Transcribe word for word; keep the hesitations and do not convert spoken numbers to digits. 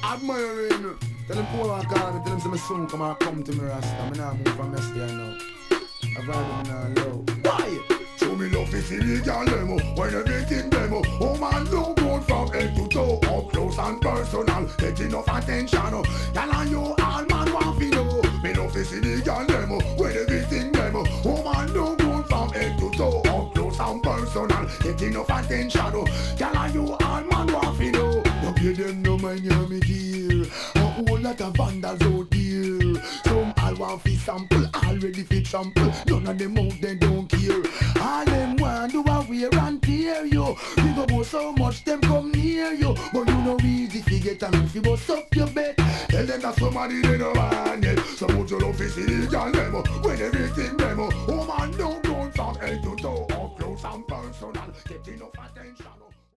admiring. Tell them Paul and call me, tell them say my son come and come to me Rasta. Me nah move from yesterday now. I vibe me now low. Why? So me love to see the girl demo when everything demo. Oh man, no good from head to toe, up close and personal. Get enough attention. Oh. Girl and you all man want to know. Me love to see the girl demo when everything demo. Oh man, no good from head to toe, up close and personal. Get enough attention. Oh. Girl and you all man want to know. You pay them no mind you me dear. A whole lot of vandals out there. Some all want fi sample, already fi trample. None of them out they don't care. All them want do a wear and tear you. You go bout so much them come near you. But you know easy fi get a man fi bust up your bed. Tell them that somebody they no want it. So put your love fi see the girl demo when everything demo. Oh man don't go from head to toe.